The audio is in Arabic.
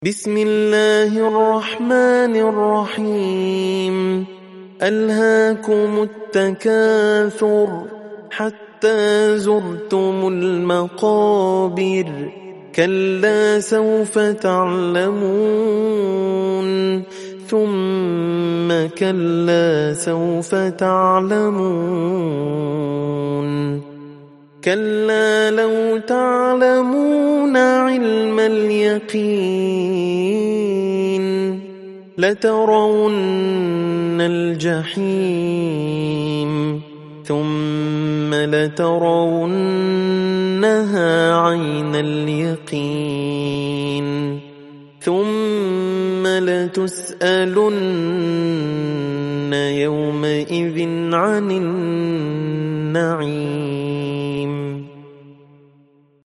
بسم الله الرحمن الرحيم ألهاكم التكاثر حتى زرتم المقابر كلا سوف تعلمون ثم كلا سوف تعلمون كلا لو تعلمون علم اليقين لترون الجحيم ثم لترونها عين اليقين ثم لتسألن يومئذ عن النعيم.